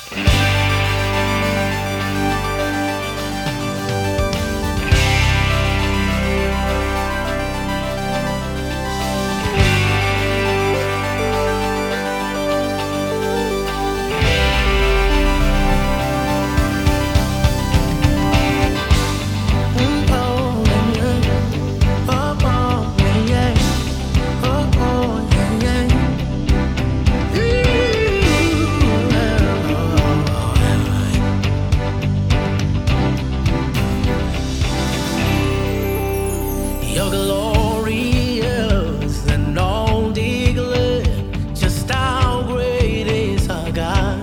You're glorious and all declare just how great is our God.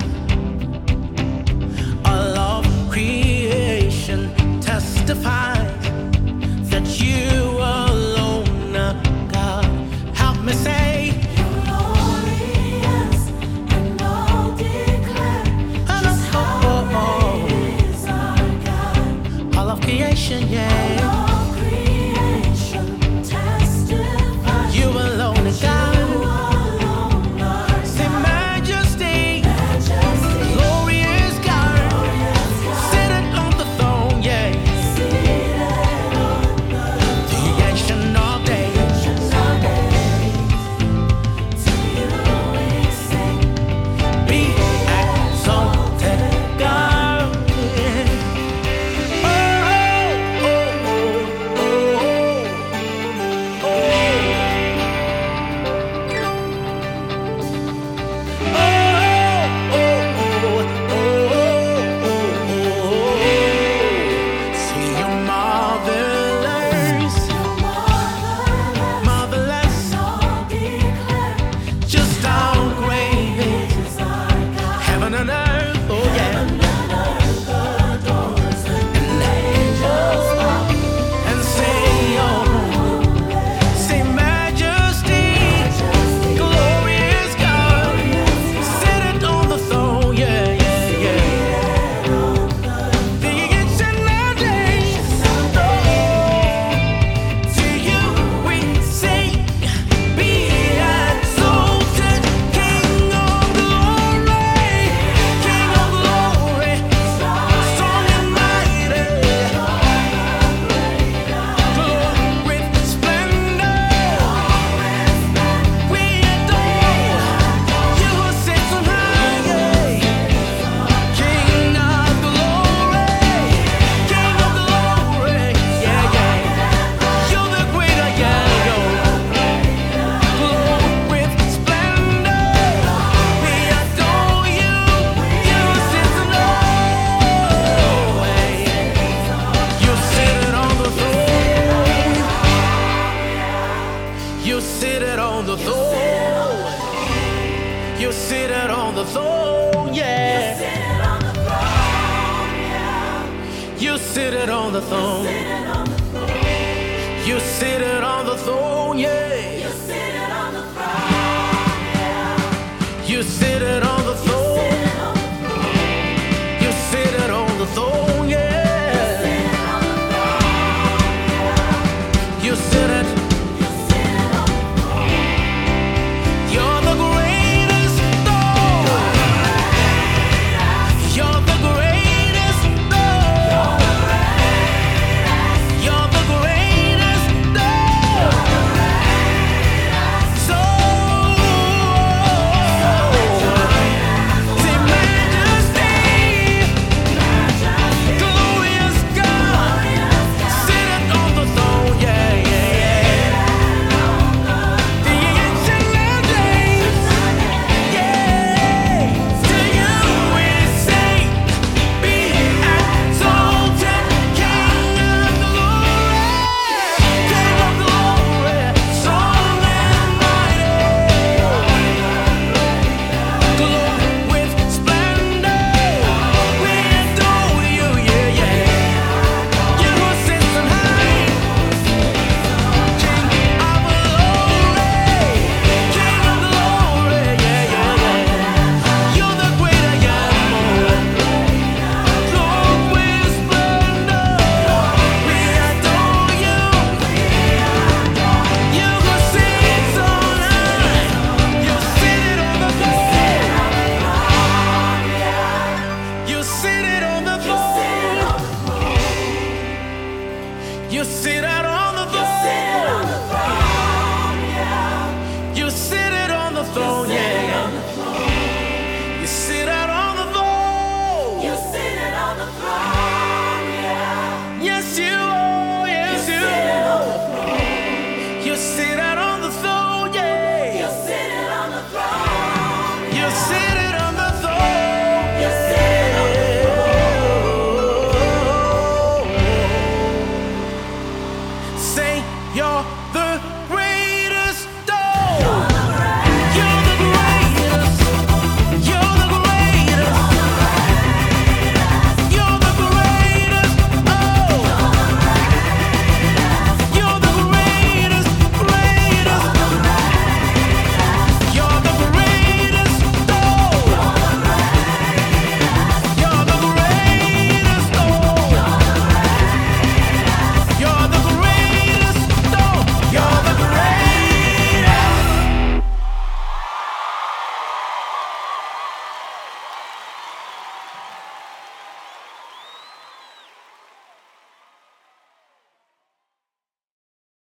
All of creation testifies that you alone are God. Help me say, You're glorious and all declare just how great is our God. all of creation, yeah. You alone is God. Say majesty, glorious God, seated on the throne, yeah. The ancient of days, be exalted, God. Oh, oh, oh, oh, oh, oh. You seated on the throne. You seated on the throne, yeah. You seated on the throne. You seated on the throne, yeah. You seated on the throne.